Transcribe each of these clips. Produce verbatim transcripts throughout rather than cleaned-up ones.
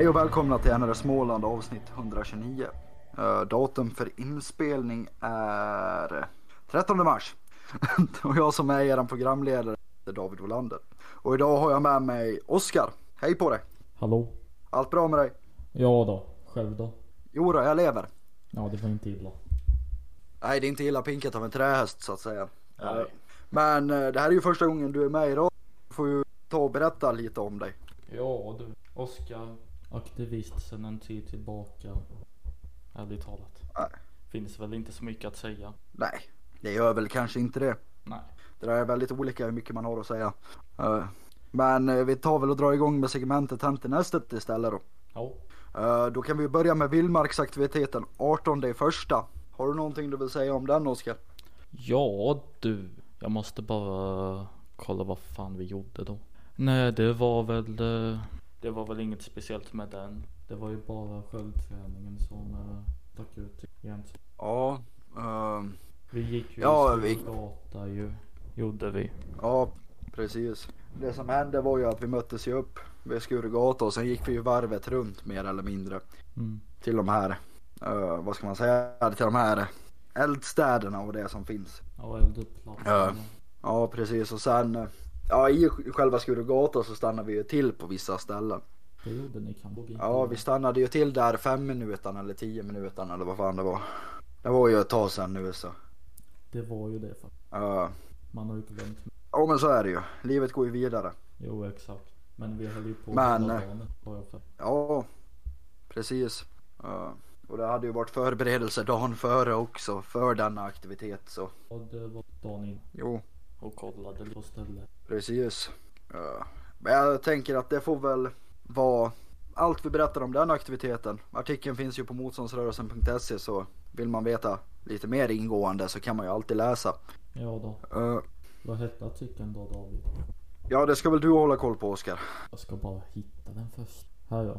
Hej och välkomna till N R Småland avsnitt etthundratjugonio. Uh, datum för inspelning är trettonde mars. Och jag som är er programledare är David Wolander. Och idag har jag med mig Oskar. Hej på dig. Hallå. Allt bra med dig? Ja då, själv då? Jo då, jag lever. Ja, det var inte illa. Nej, det är inte illa pinkat av en trähäst så att säga. Nej. Uh, men uh, det här är ju första gången du är med idag. Du får ju ta och berätta lite om dig. Ja du, Oskar, aktivist sedan en tid tillbaka. Ärligt talat. Nej. Finns väl inte så mycket att säga. Nej, det gör väl kanske inte det. Nej. Det där är väldigt olika hur mycket man har att säga. Uh, men uh, vi tar väl och drar igång med segmentet Hänt i nästet istället då. Ja. Uh, då kan vi börja med vildmarksaktiviteten artonde i första. Har du någonting du vill säga om den, Oskar? Ja du, jag måste bara kolla vad fan vi gjorde då. Nej, det var väl Det var väl inget speciellt med den. Det var ju bara självträningen som uh, stack ut egentligen. Ja, uh, Vi gick ju ja, i vi... gata ju, gjorde vi. Ja, precis. Det som hände var ju att vi möttes ju upp vid Skurugata och sen gick vi ju varvet runt mer eller mindre. Mm. Till de här, uh, vad ska man säga, till de här eldstäderna och det som finns. Ja, elduppplatsen. Uh, ja, precis. Och sen, ja, i själva Skurugata så stannade vi ju till på vissa ställen. Det gjorde ni kanske. Ja, vi stannade ju till där fem minuter eller tio minuter eller vad fan det var. Det var ju ett tag sedan nu så. Det var ju det faktiskt. Uh, Man har ju glömt. Ja, men så är det ju. Livet går ju vidare. Jo, exakt. Men vi höll ju på men, hela dagen, var jag för. Ja, precis. Uh, och det hade ju varit förberedelse dagen före också för denna aktivitet så. Och det var dagen in. Jo. Och kollade på stället. Precis. Uh, men jag tänker att det får väl vara allt vi berättar om den aktiviteten. Artikeln finns ju på motståndsrörelsen punkt se så vill man veta lite mer ingående så kan man ju alltid läsa. Ja då. Uh, Vad hette artikeln då, David? Ja, det ska väl du hålla koll på, Oskar. Jag ska bara hitta den först. Här ja.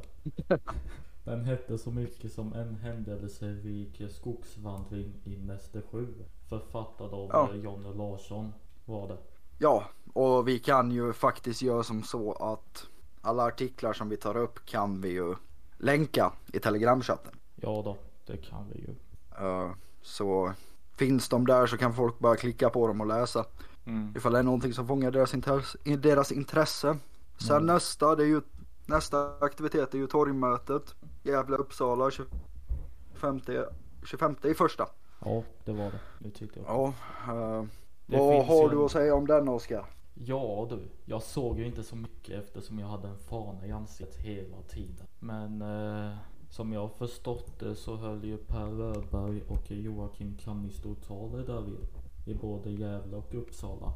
Den hette så mycket som En händelserik skogsvandring i Näste sju. Författad av ja. Jonny Larsson var det. Ja, och vi kan ju faktiskt göra som så att alla artiklar som vi tar upp kan vi ju länka i telegramchatten. Ja då, det kan vi ju. Uh, så finns de där så kan folk bara klicka på dem och läsa. Mm. Ifall det är någonting som fångar deras intresse. Deras intresse. Sen mm. nästa, det är ju nästa aktivitet är ju torgmötet. Gävle Uppsala tjugofemte, tjugofemte i första. Ja, det var det. Nu tyckte jag. Ja, uh, vad har du en... att säga om den, Oskar? Ja du, jag såg ju inte så mycket eftersom jag hade en fana i ansiktet hela tiden. Men eh, som jag har förstått det så höll ju Per Rödberg och Joakim Kannisto tal där vid. I både Gävle och Uppsala.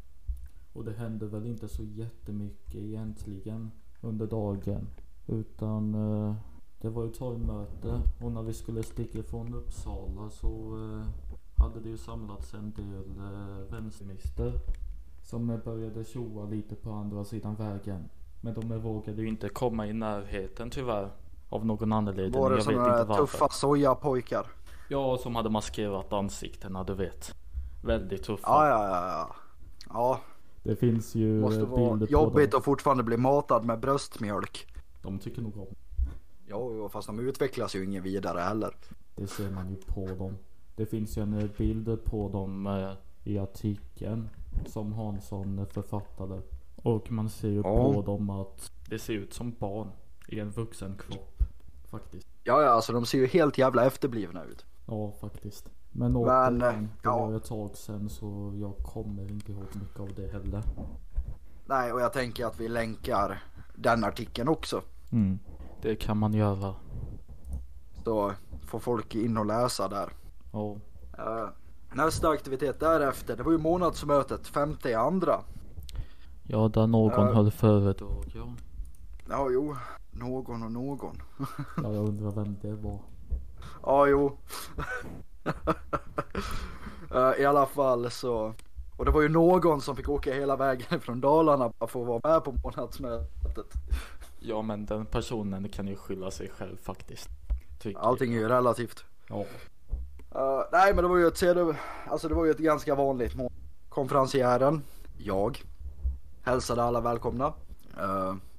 Och det hände väl inte så jättemycket egentligen under dagen. Utan eh, det var ju torgmöte. Och när vi skulle sticka från Uppsala så eh, hade det ju samlats en del eh, vänstermister. Som började tjoa lite på andra sidan vägen. Men de vågade ju inte komma i närheten tyvärr. Av någon anledning. Var det jag som vet inte tuffa sojapojkar? Ja, som hade maskerat ansiktena, du vet. Väldigt tuffa. Ja, ja, ja, ja. Ja. Det finns ju måste vara jobbigt att fortfarande bli matad med bröstmjölk. De tycker nog om. Ja, fast de utvecklas ju ingen vidare heller. Det ser man ju på dem. Det finns ju en bild på dem eh, i artikeln som Hansson författade. Och man ser ju ja. på dem att det ser ut som barn i en vuxen kropp. Faktiskt. Ja, ja, alltså de ser ju helt jävla efterblivna ut. Ja, faktiskt. Men, Men återigen, det ja. var ett tag sedan så jag kommer inte ihåg mycket av det heller. Nej, och jag tänker att vi länkar den artikeln också. Mm, det kan man göra. Så får folk in och läsa där. Ja. Uh, nästa aktivitet därefter, det var ju månadsmötet femte i andra. Ja, där någon uh, höll föredrag, ja. Ja, jo. Någon och någon. Ja, jag undrar vem det var. Ja, jo. uh, I alla fall så. Och det var ju någon som fick åka hela vägen från Dalarna för att vara med på månadsmötet. Ja, men den personen kan ju skylla sig själv faktiskt. Allting är ju relativt. Ja. Uh, nej, men det var ju ett, alltså det var ju ett ganska vanligt mål. Konferenciären, jag, hälsade alla välkomna. Uh,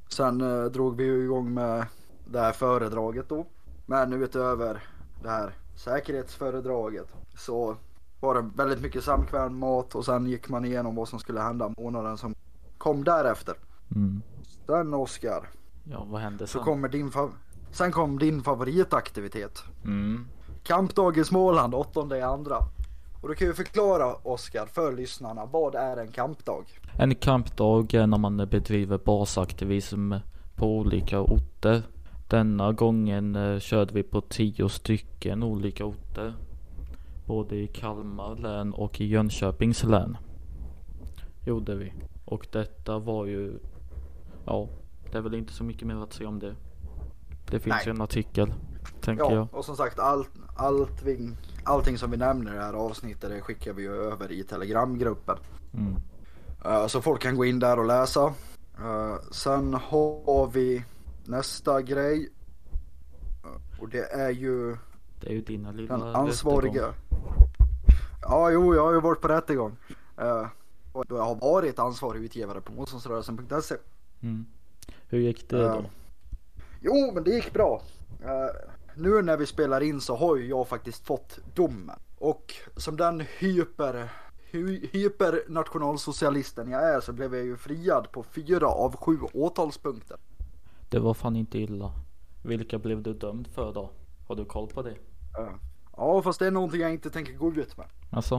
Sen eh, drog vi ju igång med det här föredraget då. Men utöver det här säkerhetsföredraget så var det väldigt mycket samkväm mat och sen gick man igenom vad som skulle hända månaden som kom därefter. Mm. Sen Oskar. Ja, vad hände sen? Så kommer din fav- sen kom din favoritaktivitet. Mm. Kampdag i Småland, åttonde i andra. Och du kan ju förklara, Oskar, för lyssnarna, vad är en kampdag? En kampdag är när man bedriver basaktivism på olika orter. Denna gången eh, körde vi på tio stycken olika orter. Både i Kalmar län och i Jönköpings län. Gjorde vi. Och detta var ju, ja, det är väl inte så mycket mer att säga om det. Det finns Nej. ju en artikel, tänker Ja, jag. och som sagt, allt, allting, allting som vi nämner i det här avsnittet det skickar vi ju över i Telegramgruppen. Mm. Uh, så folk kan gå in där och läsa. Uh, sen har vi nästa grej. Uh, och det är ju Det är ju dina lilla den ansvariga. rättegång. Ja, jo, jag har ju varit på rättegång. Uh, och jag har varit ansvarig utgivare på motståndsrörelsen punkt se. Mm. Hur gick det Uh, då? Jo, men det gick bra. Uh, nu när vi spelar in så har ju jag faktiskt fått domen. Och som den hyper, hy, hypernationalsocialisten jag är så blev jag ju friad på fyra av sju åtalspunkter. Det var fan inte illa. Vilka blev du dömd för då? Har du koll på det? Uh, ja, fast det är någonting jag inte tänker gå ut med. Alltså?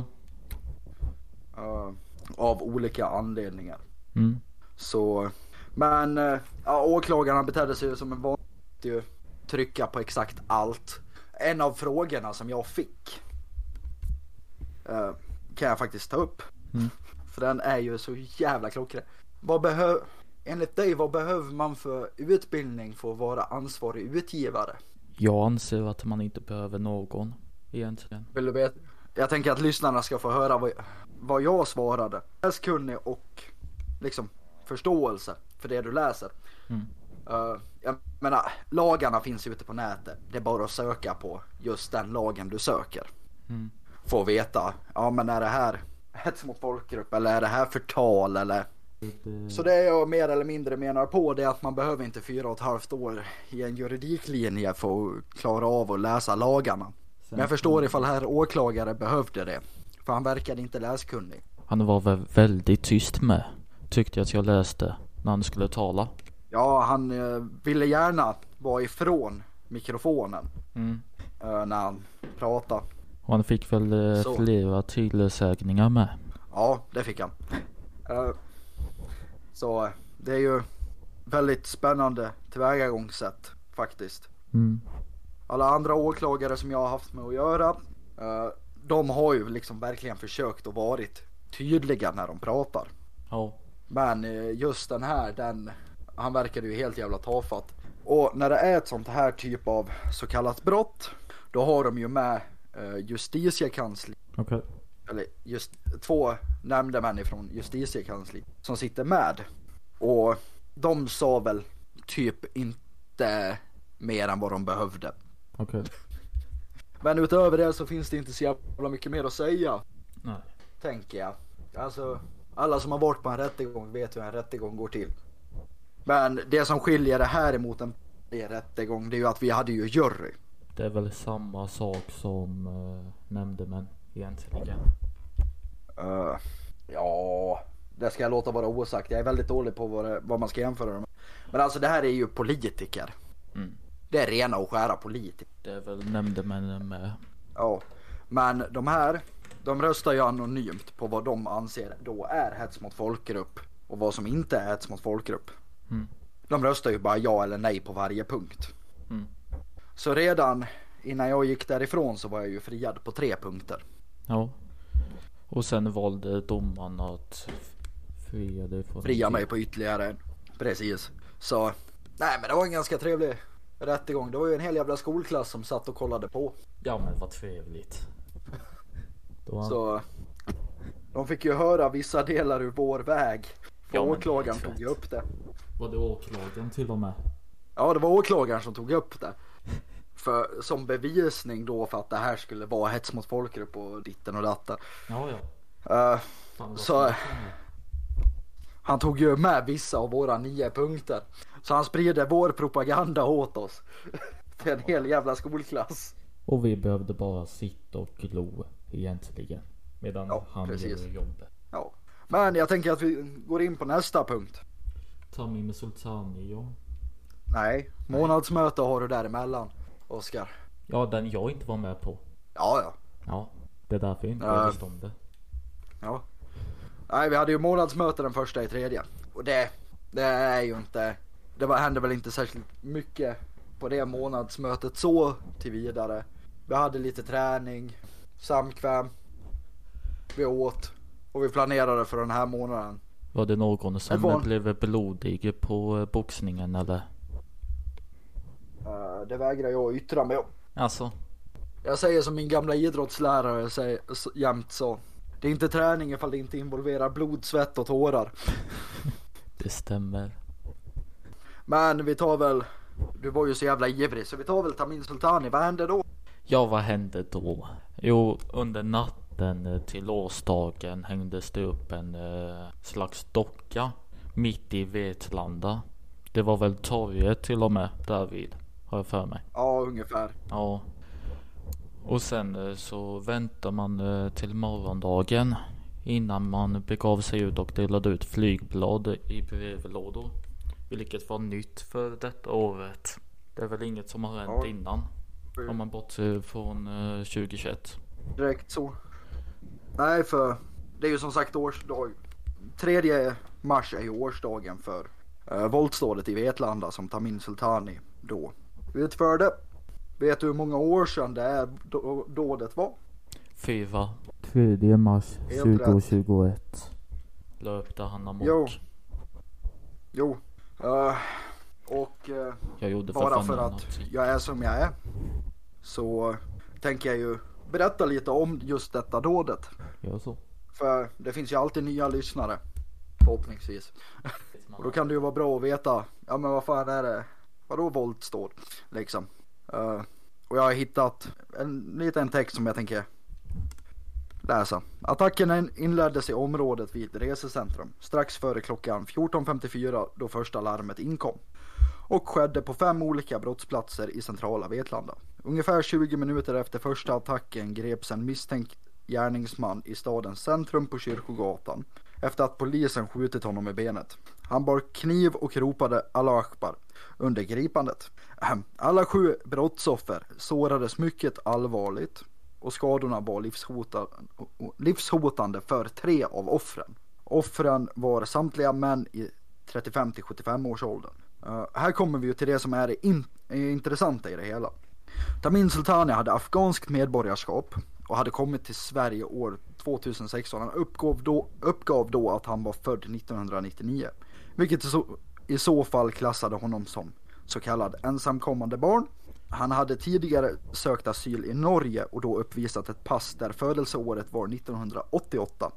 Uh, av olika anledningar. Mm. Så, men uh, ja, åklagarna betedde sig som en vanlig trycka på exakt allt. En av frågorna som jag fick uh, kan jag faktiskt ta upp. Mm. För den är ju så jävla klockren. Vad behöver, enligt dig, vad behöver man för utbildning för att vara ansvarig utgivare? Jag anser att man inte behöver någon egentligen. Vill du veta? Jag tänker att lyssnarna ska få höra vad, vad jag svarade. Läskunnig och liksom förståelse för det du läser. Mm. Uh, jag menar, lagarna finns ute på nätet. Det är bara att söka på just den lagen du söker. Mm. Få veta, ja men är det här hets mot folkgrupp eller är det här förtal eller... Det... Så det jag mer eller mindre menar på det är att man behöver inte fyra och ett halvt år i en juridiklinje för att klara av att läsa lagarna. Men jag förstår ifall här åklagare behövde det. För han verkade inte läskunnig. Han var väl väldigt tyst med. Tyckte jag att jag läste när han skulle tala. Ja, han eh, ville gärna vara ifrån mikrofonen Mm. eh, när han pratade. Och han fick väl eh, Så. flera tillsägningar med. Ja, det fick han. Eh, så det är ju väldigt spännande tillvägagångssätt faktiskt. Mm. Alla andra åklagare som jag har haft med att göra, eh, de har ju liksom verkligen försökt att varit tydliga när de pratar. Ja. Men eh, just den här, den, han verkade ju helt jävla tafatt. Och när det är ett sånt här typ av så kallat brott, då har de ju med eh, justitiekansli. Okej. Eller just två nämndemän ifrån justitiekansli som sitter med. Och de sa väl typ inte mer än vad de behövde. Okej. Men utöver det så finns det inte så jävla mycket mer att säga. Nej. Tänker jag. Alltså, alla som har varit på en rättegång vet hur en rättegång går till. Men det som skiljer det här emot en rättegång, det är ju att vi hade ju jury. Det är väl samma sak som uh, nämndemän egentligen. Uh, ja, det ska jag låta vara osagt. Jag är väldigt dålig på vad, det, vad man ska jämföra dem med. Men alltså det här är ju politiker. Mm. Det är rena och skära politiker. Det är väl nämndemännen med. Ja, men de här, de röstar ju anonymt på vad de anser då är hets mot folkgrupp och vad som inte är hets mot folkgrupp. Mm. De röstar ju bara ja eller nej på varje punkt. Mm. Så redan innan jag gick därifrån så var jag ju friad på tre punkter. Ja. Och sen valde domaren att fria dig från Fria mig på ytterligare en. Precis. Så, nej men det var en ganska trevlig rättegång. Det var ju en hel jävla skolklass som satt och kollade på. Ja men vad trevligt. Då... Så de fick ju höra vissa delar ur vår väg. För Ja, men åklagaren det är tog ju upp det. Var det åklagaren till och med? Ja, det var åklagaren som tog upp det. För, som bevisning då för att det här skulle vara hets mot folkgrupp och ditten och datten. Ja ja. Uh, Fan, så... Han tog ju med vissa av våra nio punkter. Så han spridde vår propaganda åt oss. Till en hel jävla skolklass. Och vi behövde bara sitta och glo egentligen. Medan ja, han precis. gör jobbet. Ja. Men jag tänker att vi går in på nästa punkt. Tamim Sultani, ja. Nej, månadsmöte har du däremellan, Oskar. Ja, den jag inte var med på. Ja, ja. Ja, det är därför jag inte uh, visste om det. Ja. Nej, vi hade ju månadsmöte den första i tredje. Och det, det är ju inte, det var, hände väl inte särskilt mycket på det månadsmötet så till vidare. Vi hade lite träning, samkväm, vi åt och vi planerade för den här månaden. Var det någon som var... blev blodig på boxningen eller? Uh, det vägrar jag yttra mig om. Alltså? Jag säger som min gamla idrottslärare säger, jämt så. Det är inte träning ifall det inte involverar blod, svett och tårar. Det stämmer. Men vi tar väl, du var ju så jävla ivrig, så vi tar väl Tamim Sultani. Vad hände då? Ja, vad hände då? Jo, under natten till årsdagen hängdes det upp en eh, slags docka mitt i Vetlanda. Det var väl torget till och med därvid, har jag för mig. Ja, ungefär. Ja. Och sen så väntar man till morgondagen innan man begav sig ut och delade ut flygblad i brevlådor. Vilket var nytt för detta året. Det är väl inget som har hänt ja. innan. Om man bortser från tjugohundratjugoett. Direkt så. Nej, för det är ju som sagt årsdag. tredje mars är ju årsdagen för uh, våldsdådet i Vetlanda som Tamim Sultani då utförde. Vet du hur många år sedan det är då, dådet var? Fyra. tredje mars tjugohundratjugoett. Löpte han amok. Jo. Jo. Uh, och uh, jag gjorde för bara för att jag är som jag är så tänker jag ju berätta lite om just detta dådet. Ja, så. För det finns ju alltid nya lyssnare. Förhoppningsvis. Och då kan det ju vara bra att veta. Ja, men vad fan är det? Vadå våldsdåd? Liksom. Uh, och jag har hittat en liten text som jag tänker läsa. Attacken inleddes i området vid resecentrum strax före klockan fjorton femtiofyra då första larmet inkom och skedde på fem olika brottsplatser i centrala Vetlanda. Ungefär tjugo minuter efter första attacken greps en misstänkt gärningsman i stadens centrum på Kyrkogatan efter att polisen skjutit honom i benet. Han bar kniv och ropade Allah Akbar under gripandet. Alla sju brottsoffer sårades mycket allvarligt och skadorna var livshotande, livshotande för tre av offren. Offren var samtliga män i trettiofem till sjuttiofem års åldern. Uh, här kommer vi ju till det som är det in- intressanta i det hela. Tamim Sultani hade afghanskt medborgarskap och hade kommit till Sverige år tjugohundrasexton. Han uppgav då, uppgav då att han var född nittonhundranittionio. Vilket i så, i så fall klassade honom som så kallad ensamkommande barn. Han hade tidigare sökt asyl i Norge och då uppvisat ett pass där födelseåret var nittonhundraåttioåtta.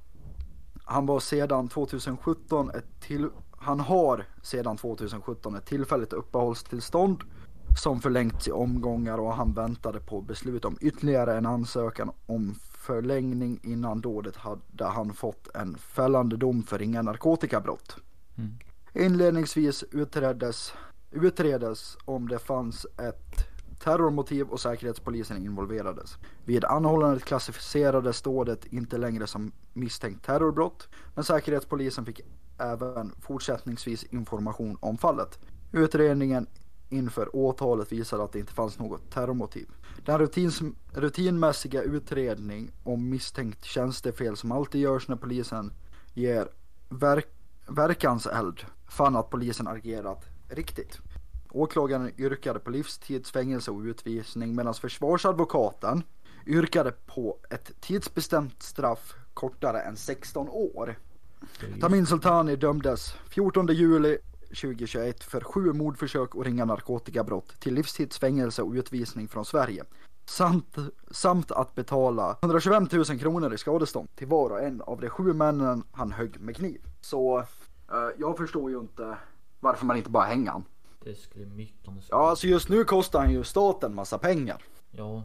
Han var sedan tjugosjutton ett till, han har sedan tjugosjutton ett tillfälligt uppehållstillstånd som förlängts i omgångar och han väntade på beslut om ytterligare en ansökan om förlängning. Innan dådet hade han fått en fällande dom för ringa narkotikabrott. Mm. Inledningsvis utreddes, utreddes om det fanns ett terrormotiv och säkerhetspolisen involverades. Vid anhållandet klassificerades dådet inte längre som misstänkt terrorbrott, men säkerhetspolisen fick även fortsättningsvis information om fallet. Utredningen inför åtalet visade att det inte fanns något terrormotiv. Den rutins, rutinmässiga utredning om misstänkt tjänstefel som alltid görs när polisen ger verk, verkanseld fann att polisen agerat riktigt. Åklagaren yrkade på livstidsfängelse och utvisning medan försvarsadvokaten yrkade på ett tidsbestämt straff kortare än sexton år. Tamim Sultani dömdes fjortonde juli tjugohundratjugoett för sju mordförsök och ringa narkotikabrott till livstidsfängelse och utvisning från Sverige. Samt, samt att betala hundratjugofem tusen kronor i skadestånd till var och en av de sju männen han högg med kniv. Så uh, jag förstår ju inte varför man inte bara hänger han. Det skulle mycket. Ja, alltså just nu kostar han ju staten massa pengar. Ja,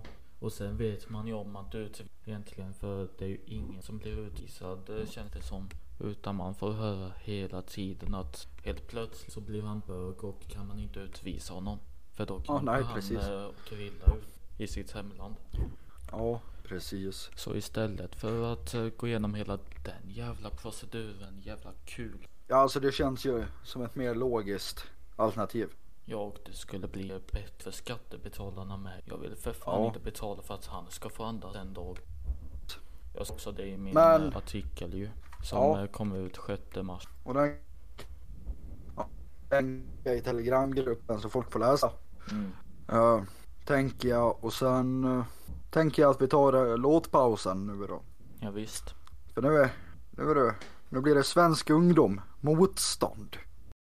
Och sen vet man ju om att ut egentligen, för det är ju ingen som blir utvisad, det känns det som. Utan man får höra hela tiden att helt plötsligt så blir han bög och kan man inte utvisa honom. För då kan oh, nej, han precis. grilla ut i sitt hemland. Ja, precis. Så istället för att uh, gå igenom hela den jävla proceduren, jävla kul. Ja, alltså det känns ju som ett mer logiskt alternativ. Ja, och det skulle bli bättre för skattebetalarna med. Jag vill för fan ja. inte betala för att han ska få andas en dag. Jag sa också det i min Men... artikel ju. Som ja. kom ut sjätte mars. Och den, ja, den är i telegramgruppen så folk får läsa. Mm. Uh, tänker jag. Och sen uh, tänker jag att vi tar uh, låtpausen nu då. Ja, visst. För nu är, nu är det, nu blir det svensk ungdom. Motstånd.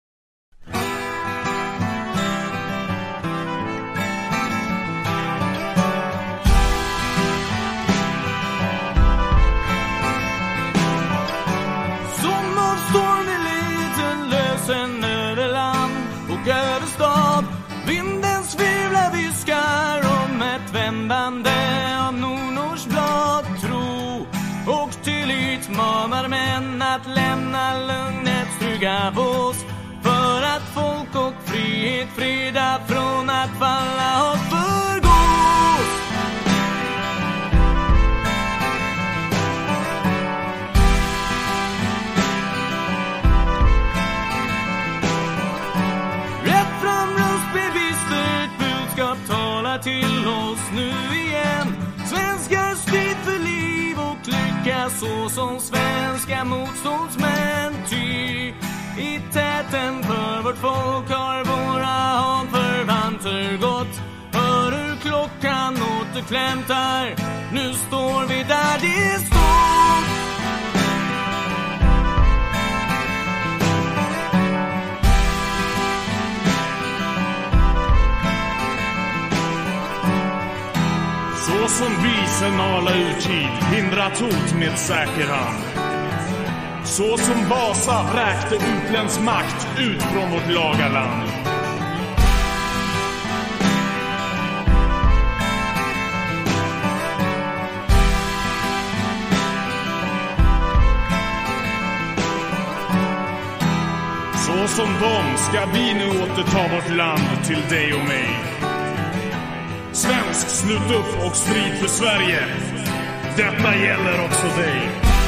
Vinden svivlar, viskar om ett vändande av nordnordsblad. Tro och tillit manar män att lämna lugnets trygga bås. För att folk och frihet frida från att falla och förgås. Till oss nu igen. Svenskar strid för liv och lycka, så som svenska motståndsmän. Ty i täten för vårt folk har våra hanförvanter gått. Hör hur klockan återklämtar. Nu står vi där det står. Så som visen ala urtid hindrat hot med säker hand. Så som Vasa vräkte utländsk makt ut från vårt lagarland. Så som de ska vi nu återta vårt land till dig och mig. Svensk, slut upp och strid för Sverige. Detta gäller också dig.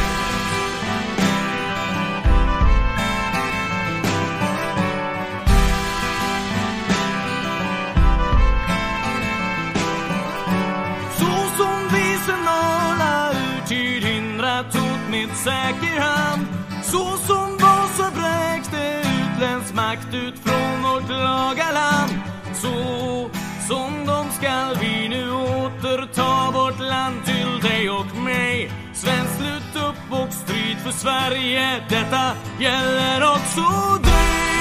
Så som visen ala urtid hindrat hot med säker hand. Så som Vasa vräkte utländsk makt ut från vårt lagarland. Så som de skall vi nu återta vårt land till dig och mig. Svensk, slut upp och strid för Sverige. Detta gäller också dig.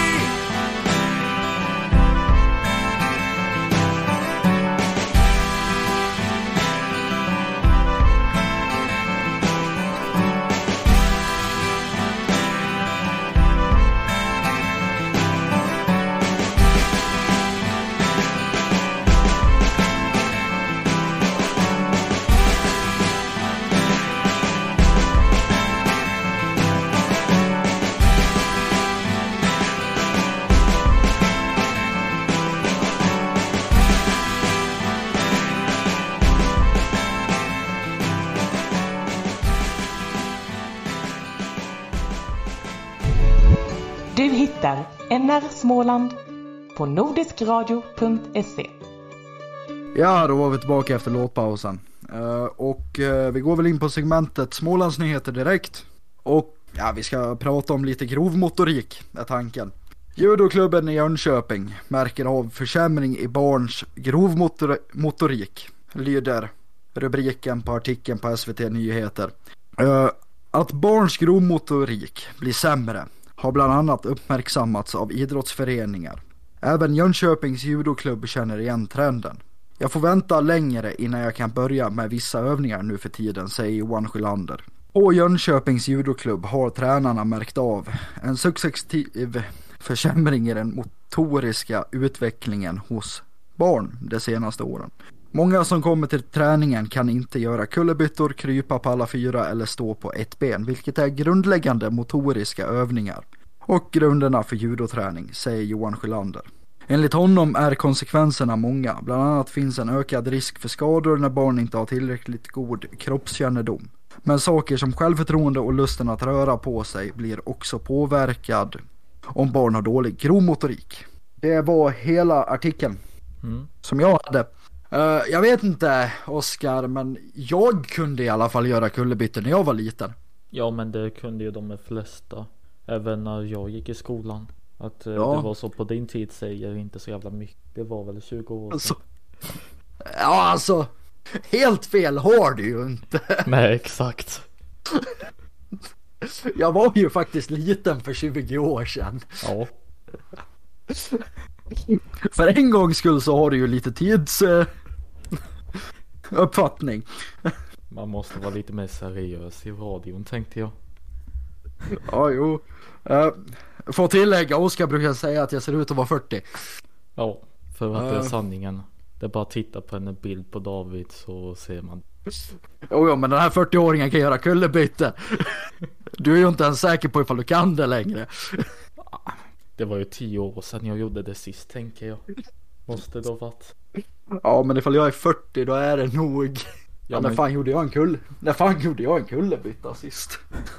Du hittar N R Småland på nordisk radio punkt se. Ja, då var vi tillbaka efter låtpausen. Uh, och uh, vi går väl in på segmentet Smålandsnyheter direkt. Och ja, vi ska prata om lite grovmotorik, är tanken. Judoklubben i Jönköping märker av försämring i barns grovmotorik, lyder rubriken på artikeln på S V T Nyheter. Uh, att barns grovmotorik blir sämre har bland annat uppmärksammats av idrottsföreningar. Även Jönköpings judoklubb känner igen trenden. Jag får vänta längre innan jag kan börja med vissa övningar nu för tiden, säger Johan Skylander. På Jönköpings judoklubb har tränarna märkt av en successiv försämring i den motoriska utvecklingen hos barn de senaste åren. Många som kommer till träningen kan inte göra kullerbyttor, krypa på alla fyra eller stå på ett ben, vilket är grundläggande motoriska övningar och grunderna för judoträning, säger Johan Skylander. Enligt honom är konsekvenserna många. Bland annat finns en ökad risk för skador när barn inte har tillräckligt god kroppskännedom. Men saker som självförtroende och lusten att röra på sig blir också påverkad om barn har dålig grovmotorik. Det var hela artikeln mm. som jag hade. Uh, jag vet inte, Oskar, men jag kunde i alla fall göra kullerbyttor när jag var liten. Ja, men det kunde ju de flesta. Även när jag gick i skolan. Att uh, ja. det var så på din tid säger inte så jävla mycket. Det var väl tjugo år sedan. Alltså, ja, alltså. Helt fel har du ju inte. Nej, exakt. Jag var ju faktiskt liten för tjugo år sedan. Ja. För en gångs skull så har du ju lite tids uh, uppfattning. Man måste vara lite mer seriös i radion, tänkte jag. Ja, jo. Uh, får tillägga, Oskar brukar säga att jag ser ut att vara fyrtio. Ja, för att uh. det är sanningen. Det är bara att titta på en bild på David så ser man. Jo, jo, men den här fyrtio-åringen kan göra kullerbyte. Du är ju inte ens säker på ifall du kan det längre. Det var ju tio år sedan jag gjorde det sist, tänker jag. Måste det ha varit. Ja, men ifall jag är fyrtio då är det nog. Ja, ja men... när fan gjorde jag en kull? När fan gjorde jag en kullerbytta sist?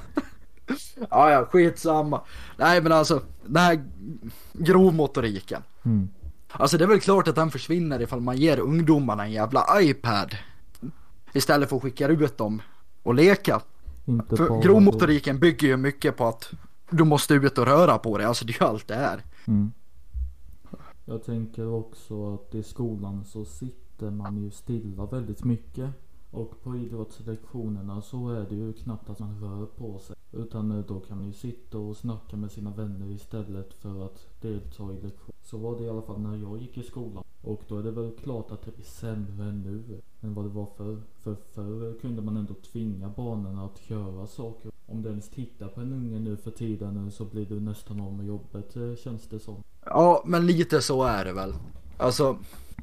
Ja, ja, skitsamma. Nej, men alltså, den här grovmotoriken. Mm. Alltså det är väl klart att den försvinner ifall man ger ungdomarna en jävla iPad istället för att skicka ut dem och leka. Inte för grovmotoriken bygger ju mycket på att du måste ut och röra på dig. Alltså det är ju allt det är. Mm. Jag tänker också att i skolan så sitter man ju stilla väldigt mycket. Och på idrottslektionerna så är det ju knappt att man rör på sig. Utan då kan man ju sitta och snacka med sina vänner istället för att delta i lektion. Så var det i alla fall när jag gick i skolan. Och då är det väl klart att det blir sämre nu än vad det var förr. För förr kunde man ändå tvinga barnen att göra saker. Om du ens tittar på en unge nu för tiden så blir du nästan av med jobbet, känns det som. Ja, men lite så är det väl. Alltså,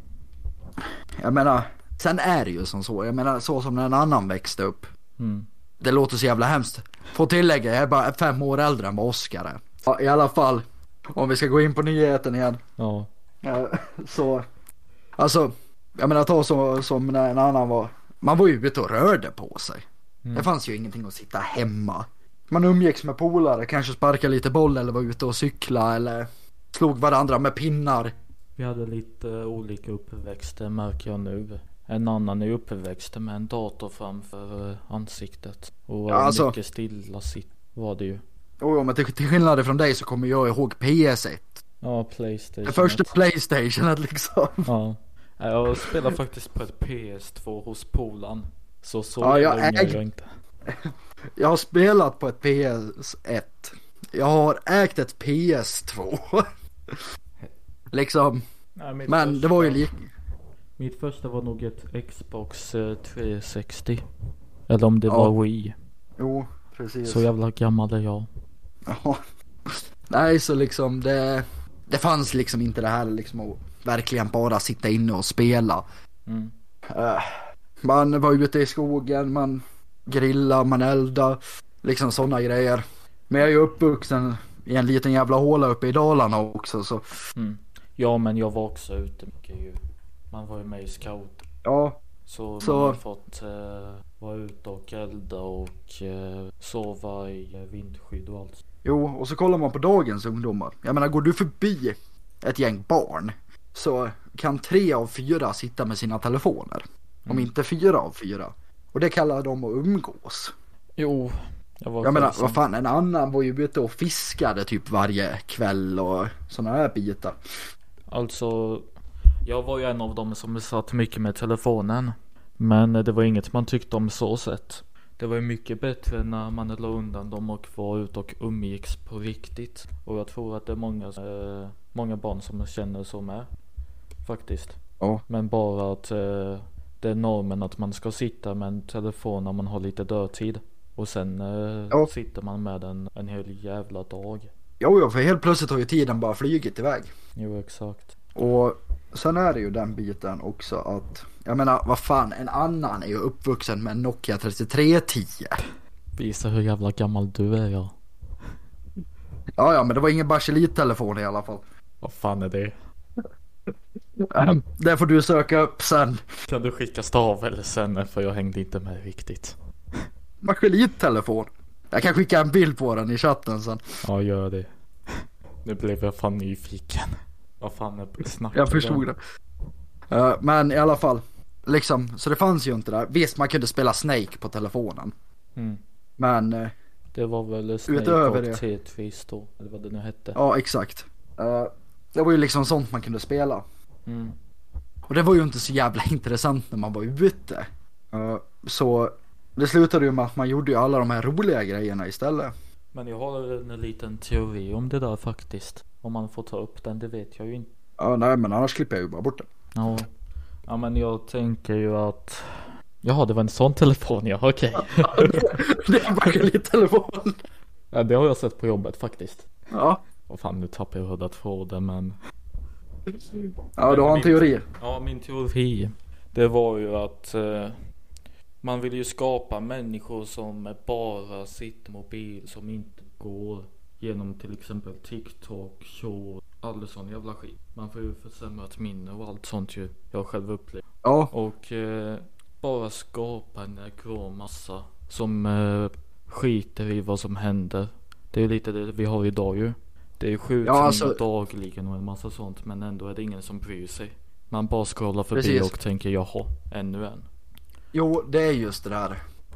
jag menar... Sen är det ju som så, jag menar så som när en annan växte upp. Mm. Det låter så jävla hemskt. Får tillägga, jag är bara fem år äldre än vad Oskar är. Ja, i alla fall, om vi ska gå in på nyheten igen. Ja. Så, alltså, jag menar ta så, som när en annan var. Man var ju ute och rörde på sig. Mm. Det fanns ju ingenting att sitta hemma. Man umgicks med polare, kanske sparka lite boll eller var ute och cykla eller slog varandra med pinnar. Vi hade lite olika uppväxter, märker jag nu. En annan är uppväxt med en dator framför ansiktet. Och ja, alltså, mycket stilla sitt var det ju. Jo, men till, till skillnad från dig så kommer jag ihåg P S ett. Ja, PlayStation. Det första PlayStationet liksom. Ja, jag spelar faktiskt på ett P S två hos Polan. Så så ja, jag, äg... äg... jag inte. Jag har spelat på ett P S ett. Jag har ägt ett P S två. Liksom. Nej, men första... det var ju lika. Mitt första var nog ett Xbox trehundrasextio. Eller om det ja. var Wii. Jo, precis. Så jävla gammal är jag. Ja. Nej, så liksom det, det fanns liksom inte det här liksom att verkligen bara sitta inne och spela. Mm. Uh, man var ute i skogen, man grillade, man eldade, liksom sådana grejer. Men jag är ju uppvuxen i en liten jävla håla uppe i Dalarna också, så. Mm. Ja, men jag var också ute mycket ju. Man var ju med i scout. Ja. Så, så... man har fått uh, vara ute och elda och uh, sova i uh, vindskydd och allt. Jo, och så kollar man på dagens ungdomar. Jag menar, går du förbi ett gäng barn så kan tre av fyra sitta med sina telefoner. Mm. Om inte fyra av fyra. Och det kallar de att umgås. Jo, jag var Jag menar, vad fan, en annan var ju ute och fiskade typ varje kväll och såna här bitar. Alltså, jag var ju en av dem som satt mycket med telefonen. Men det var inget man tyckte om så sätt. Det var ju mycket bättre när man la undan dem och var ute och umgicks på riktigt. Och jag tror att det är många, eh, många barn som känner så med. Faktiskt. Ja. Men bara att eh, det är normen att man ska sitta med en telefon när man har lite dödtid. Och sen eh, ja. sitter man med den en hel jävla dag. Jo, jo, för helt plötsligt har ju tiden bara flygit iväg. Jo, exakt. Och sen är det ju den biten också att, jag menar, vad fan, en annan är ju uppvuxen med en Nokia trettiotre tio. Visa hur jävla gammal du är, ja. Ja, ja, men det var ingen Bachelit-telefon i alla fall. Vad fan är det? Mm. Det får du söka upp sen. Kan du skicka stavelsen, för jag hängde inte med riktigt. Bachelit-telefon. Jag kan skicka en bild på den i chatten sen. Ja, gör det. Nu blev jag fan nyfiken. Vad fan är snacket? Jag förstod det. Uh, men i alla fall, liksom, så det fanns ju inte där. Visst, man kunde spela Snake på telefonen. Mm. Men uh, det var väl Snake utöver och det. Tetris då, eller vad det nu hette. Ja, exakt. Uh, det var ju liksom sånt man kunde spela. Mm. Och det var ju inte så jävla intressant när man var ute. Uh, så det slutade ju med att man gjorde ju alla de här roliga grejerna istället. Men jag har en liten teori om det där faktiskt. Om man får ta upp den, det vet jag ju inte. Ja, nej, men annars klipper jag ju bara bort den. Ja, ja men jag tänker ju att... Jaha, det var en sån telefon, ja, okej. Okay. Det är bara en liten telefon. Ja, det har jag sett på jobbet faktiskt. Ja. Vad fan, nu tappar jag hördat frågan, men... Ja, du har en teori. Ja, min teori. Det var ju att... Eh, man vill ju skapa människor som bara sitter mobil, som inte går genom till exempel TikTok, show, all sån jävla skit. Man får ju försämrat minne och allt sånt ju. Jag har själv upplevt. Ja. Och eh, bara skapa en grå massa som eh, skiter i vad som händer. Det är ju lite det vi har idag ju. Det är skjutningar ja, alltså... dagligen och en massa sånt, men ändå är det ingen som bryr sig. Man bara scrollar förbi. Precis. Och tänker jaha, ännu en. Jo, det är just det där.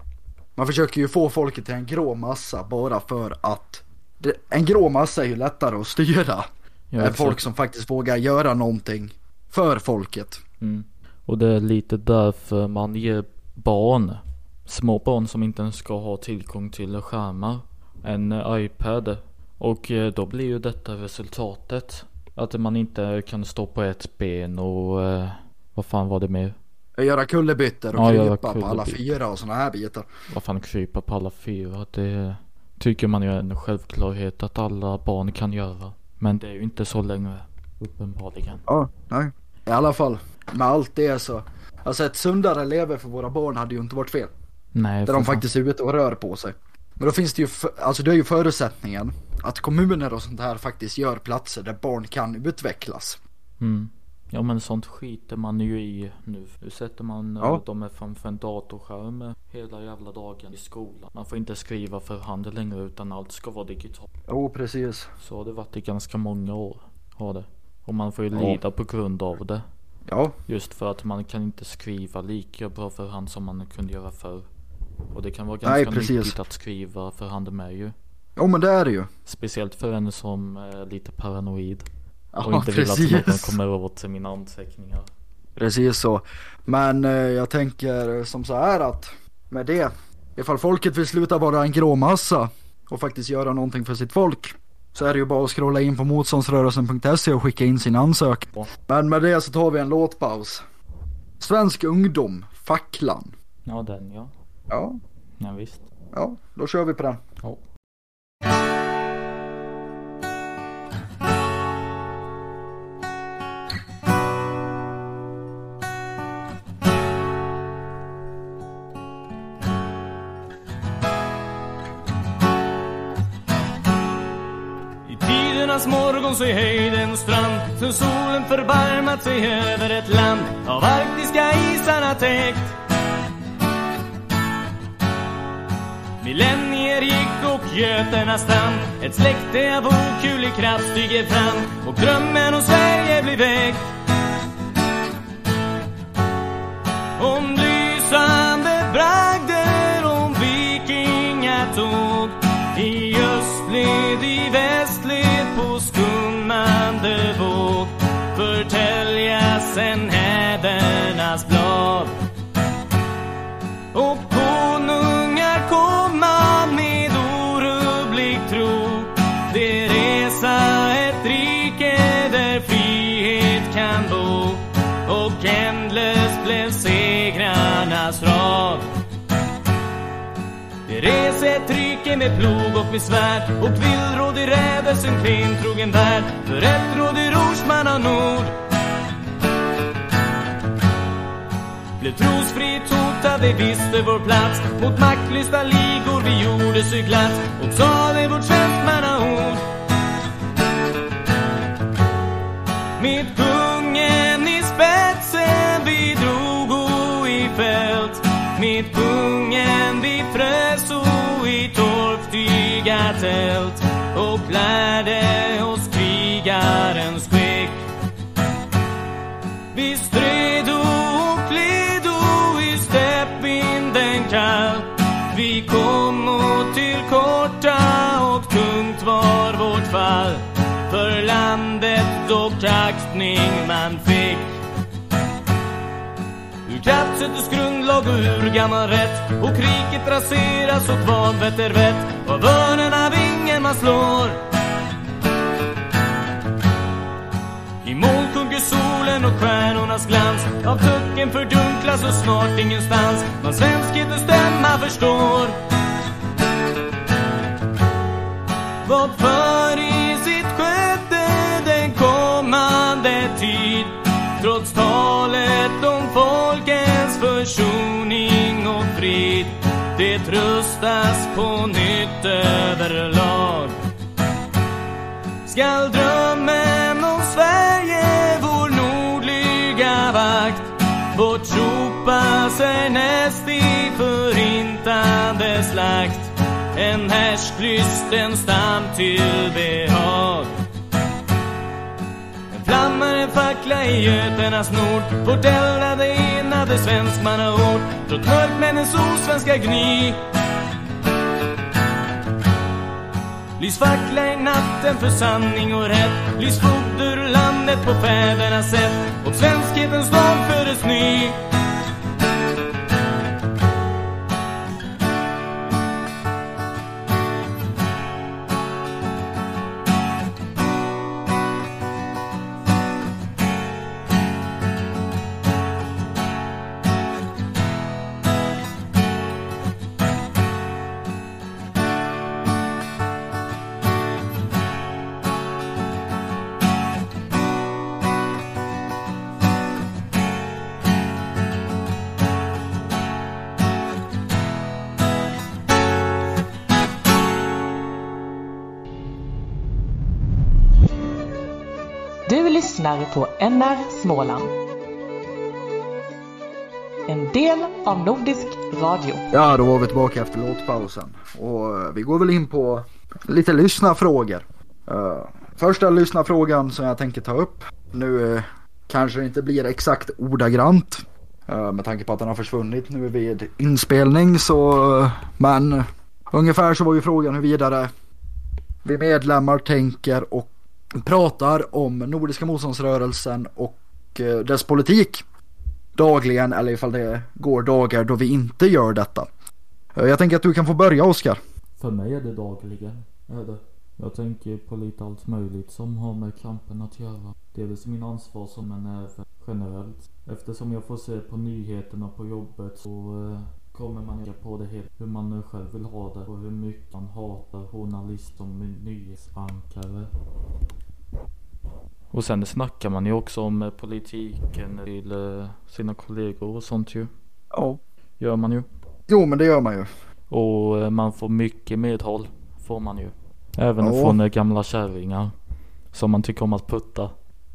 Man försöker ju få folket till en grå massa bara för att det, en grå massa är ju lättare att styra ja, än folk som faktiskt vågar göra någonting för folket. Mm. Och det är lite därför man ger barn, små barn som inte ens ska ha tillgång till skärmar, en iPad. Och då blir ju detta resultatet. Att man inte kan stå på ett ben och eh, vad fan var det mer? Göra kullerbyttor och ja, krypa kullerbyttor på alla fyra och såna här bitar. Vad fan krypa på alla fyra? Det tycker man ju är en självklarhet att alla barn kan göra. Men det är ju inte så längre, uppenbarligen. Ja, nej. I alla fall, med allt det så. Alltså ett sundare lever för våra barn hade ju inte varit fel. Nej. Där de faktiskt är ute och rör på sig. Men då finns det ju, för, alltså det är ju förutsättningen att kommuner och sånt här faktiskt gör platser där barn kan utvecklas. Mm. Ja, men sånt skiter man ju i nu. Nu sätter man ja. dem är framför en datorskärm hela jävla dagen i skolan. Man får inte skriva för hand längre utan allt ska vara digitalt. Jo, precis. Så har det varit i ganska många år, har det. Och man får ju ja. lida på grund av det. Ja. Just för att man kan inte skriva lika bra för hand som man kunde göra förr. Och det kan vara ganska Nej, nyttigt att skriva för hand med ju. Ja, men det är det ju. Speciellt för en som är lite paranoid. Ja, och inte precis. vill att någon kommer åt till mina anteckningar. Precis så. Men eh, jag tänker som så här att med det, ifall folket vill sluta vara en grå massa och faktiskt göra någonting för sitt folk, så är det ju bara att scrolla in på motståndsrörelsen punkt se och skicka in sin ansökan. Ja. Men med det så tar vi en låtpaus. Svensk ungdom, Facklan. Ja, den ja. Ja. Ja, visst. Ja, då kör vi på den. Ja. Morgon så är höjden strand, så solen förbarmat sig över ett land av arktiska isarna täckt. Millennier gick och göterna stann, ett släkte av okulig kraft stiger fram och drömmen om Sverige blir väckt. Om lysande bragder, om vikingatåg i östled, i västled, på skummande våg förtäljas en hädernas blad. Och konungar komma med orubblig tro, det resa ett rike där frihet kan bo, och ändlöst blev segrarnas rad. Det res ett rike med plog och med svärd, och villråd i rädelsen klen trogen värld, för ett råd i rorsman av nord. blev trosfritt hotade, vi visste vår plats. Mot maktlysta ligor vi gjorde cyklats och sade vårt svenskmannaord. Med kungen i spetsen vi drogo i fält. Med kungen vi fröso i torftyga tält och lärde oss krigarens skick. Vi stred och kledo i steppvinden kall. Vi kom och till korta och tungt var vårt fall. För landet dock aktning man fick. Ur kraftsättets grundlag och ur gammal rätt. Och kriget raseras och vanvett är vett. Av örnen av ingen man slår. I moln sjunker solen och stjärnornas glans. Av tucken fördunklas och snart ingenstans man svenskhetens stämma förstår. Vad för i sitt sköte den kommande tid. Trots talet om folkens försoning och frid. Det tröstas på nytt överlag. Skall drömmen om Sverige, vår nordliga vakt, bortropa sig näst i förintande slakt. En härsklysten stam till behag. En flammar en fackla i Göternas nord. Portellade enade svenskmannaord. Trott mörkmännens osvenska gny. Lys fackla i natten för sanning och rätt. Lys foder landet på fädernas sätt. Och svenskhetens dag föres ny. Du lyssnar på N R Småland. En del av Nordisk Radio. Ja, då var vi tillbaka efter låtpausen. Och vi går väl in på lite lyssnarfrågor. Uh, första lyssnarfrågan som jag tänker ta upp. Nu uh, kanske det inte blir exakt ordagrant. Uh, med tanke på att den har försvunnit nu vid inspelning. Så, uh, men uh, ungefär så var ju frågan hur vidare vi medlemmar tänker och pratar om Nordiska motståndsrörelsen och uh, dess politik dagligen, eller ifall det går dagar då vi inte gör detta. Jag tänker att du kan få börja, Oskar. För mig är det dagligen. Är det. Jag tänker på lite allt möjligt som har med kampen att göra. Dels min ansvar som en även generellt. Eftersom jag får se på nyheterna på jobbet så eh, kommer man på det helt hur man nu själv vill ha det och hur mycket man hatar journalister och nyhetsankare. Och sen snackar man ju också om politiken till uh, sina kollegor och sånt ju. Ja. Gör man ju. Jo, men det gör man ju. Och uh, man får mycket medhåll, får man ju. Även ja. från uh, gamla kärringar som man tycker om att putta.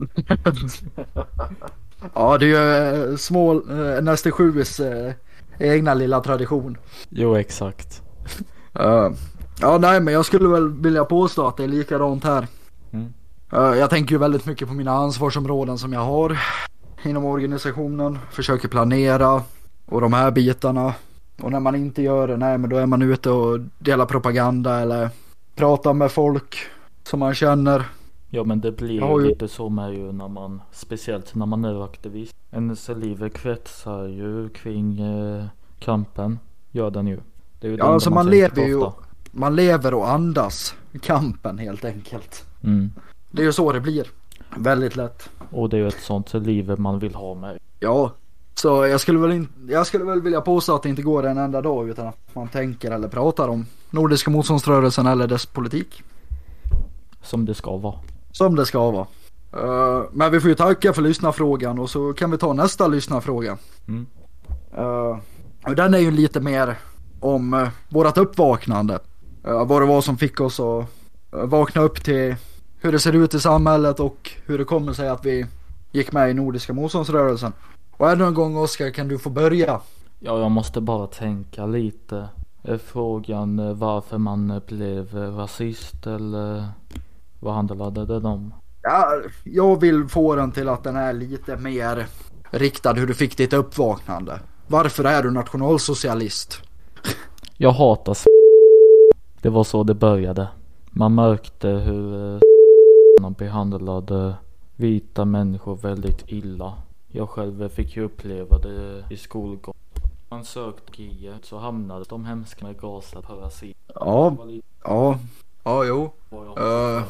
Ja, det är ju uh, små, uh, nästa sjues uh, egna lilla tradition. Jo, exakt. uh, ja, nej, men jag skulle väl vilja påstå att det är likadant här. Mm. Jag tänker ju väldigt mycket på mina ansvarsområden som jag har inom organisationen. Försöker planera och de här bitarna. Och när man inte gör det, nej men då är man ute och delar propaganda eller pratar med folk som man känner. Ja, men det blir ju lite så med ju när man, speciellt när man är aktivist. Ens liv kretsar ju kring eh, kampen, gör den ju. Det är ju ja, alltså man, man lever ju, man lever och andas kampen helt enkelt. Mm. Det är ju så det blir. Väldigt lätt. Och det är ju ett sånt liv man vill ha med. Ja, så jag skulle väl, in, jag skulle väl vilja påstå att det inte går en enda dag utan att man tänker eller pratar om Nordiska motståndsrörelsen eller dess politik. Som det ska vara. Som det ska vara. Uh, men vi får ju tacka för lyssnarfrågan och så kan vi ta nästa lyssnarfråga. Mm. Uh, och den är ju lite mer om uh, vårat uppvaknande. Uh, vad det var som fick oss att uh, vakna upp till hur det ser ut i samhället och hur det kommer sig att vi gick med i Nordiska motståndsrörelsen. Och ännu en gång, Oskar, kan du få börja? Ja, jag måste bara tänka lite. Är frågan varför man blev rasist eller vad handlade det om? Ja, jag vill få den till att den är lite mer riktad hur du fick ditt uppvaknande. Varför är du nationalsocialist? Jag hatar s***. Det var så det började. Man märkte hur man behandlade vita människor väldigt illa. Jag själv fick ju uppleva det i skolgång. Man sökte G så hamnade de hemska med gasat parasit. Ja, ja, ja, jo. Uh,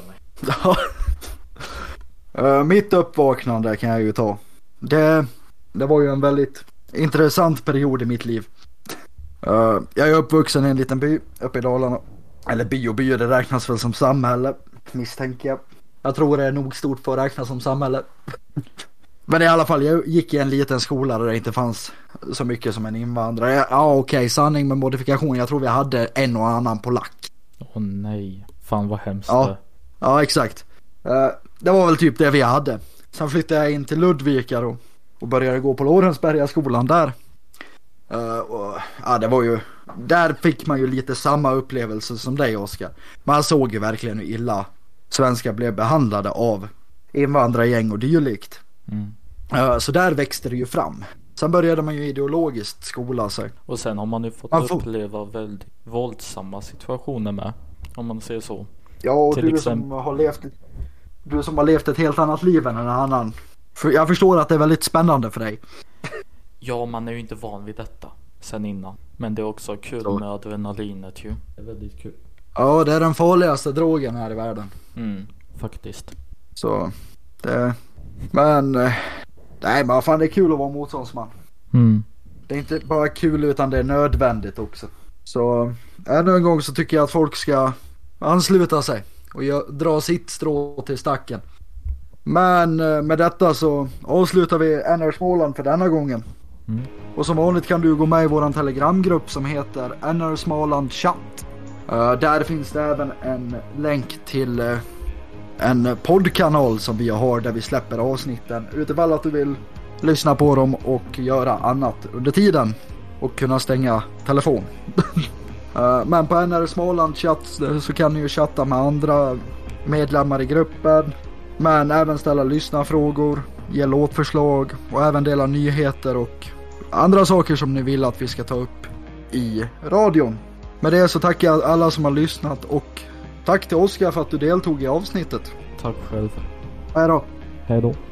uh, mitt uppvaknande kan jag ju ta. Det, det var ju en väldigt intressant period i mitt liv. Uh, jag är uppvuxen i en liten by uppe i Dalarna. Eller by och by, det räknas väl som samhälle, misstänker jag. Jag tror det är nog stort för att räknas som samhälle. Men i alla fall, jag gick i en liten skola där det inte fanns så mycket som en invandrare. Ja, okej, okay, sanning med modifikation. Jag tror vi hade en och annan polack. Åh oh, nej, fan vad hemskt. Ja, ja exakt. Uh, det var väl typ det vi hade. Sen flyttade jag in till Ludvika då, och började gå på Lorensberga skolan där. Uh, och, ja, det var ju, där fick man ju lite samma upplevelse som dig, Oskar. Man såg ju verkligen hur illa svenskar blev behandlade av invandrargäng och dylikt. Mm. Uh, så där växte det ju fram. Sen började man ju ideologiskt skola sig. Och sen har man ju fått man får... uppleva väldigt våldsamma situationer med, om man säger så. Ja, och Till du exempel... som har levt du som har levt ett helt annat liv än en annan. För jag förstår att det är väldigt spännande för dig. Ja, man är ju inte van vid detta sen innan. Men det är också kul så. Med adrenalinet ju. Det är väldigt kul. Ja, det är den farligaste drogen här i världen. Mm, faktiskt. Så, det... Men... Nej, men fan, det är kul att vara motståndsman. Mm. Det är inte bara kul utan det är nödvändigt också. Så, ännu en gång så tycker jag att folk ska ansluta sig och gör, dra sitt strå till stacken. Men med detta så avslutar vi N R Småland för denna gången. Mm. Och som vanligt kan du gå med i våran telegramgrupp som heter N R Småland Chatt. Uh, där finns det även en länk till uh, en poddkanal som vi har där vi släpper avsnitten utifall att du vill lyssna på dem och göra annat under tiden och kunna stänga telefon. uh, men på N R Småland Chatt så kan ni ju chatta med andra medlemmar i gruppen. Men även ställa lyssnarfrågor, ge låtförslag och även dela nyheter och andra saker som ni vill att vi ska ta upp i radion. Med det så tackar jag alla som har lyssnat och tack till Oskar för att du deltog i avsnittet. Tack själv. Hej då. Hej då.